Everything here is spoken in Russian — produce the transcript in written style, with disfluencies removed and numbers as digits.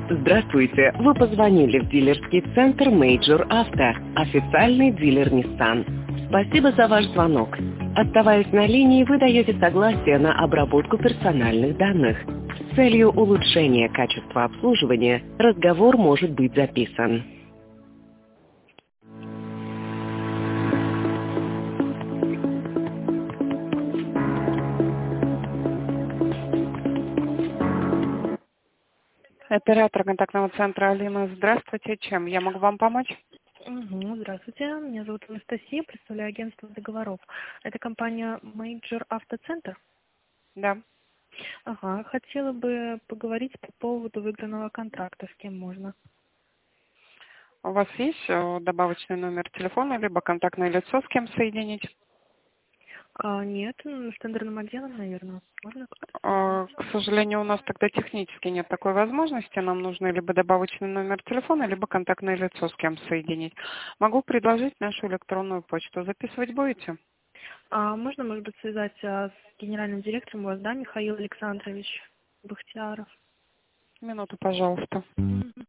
Здравствуйте! Вы позвонили в дилерский центр Major Auto, официальный дилер Nissan. Спасибо за ваш звонок. Оставаясь на линии, вы даете согласие на обработку персональных данных. С целью улучшения качества обслуживания разговор может быть записан. Оператор контактного центра Алина, здравствуйте. Чем я могу вам помочь? Здравствуйте, меня зовут Анастасия, представляю агентство договоров. Это компания Major Автоцентр? Да. Ага, хотела бы поговорить по поводу выигранного контракта, с кем можно. У вас есть добавочный номер телефона, либо контактное лицо, с кем соединить? Нет, с тендерным отделом, наверное. Можно? К сожалению, у нас тогда технически нет такой возможности. Нам нужно либо добавочный номер телефона, либо контактное лицо, с кем соединить. Могу предложить нашу электронную почту. Записывать будете? Можно, может быть, связать с генеральным директором у вас, да, Михаил Александрович Бахтияров? Минуту, пожалуйста.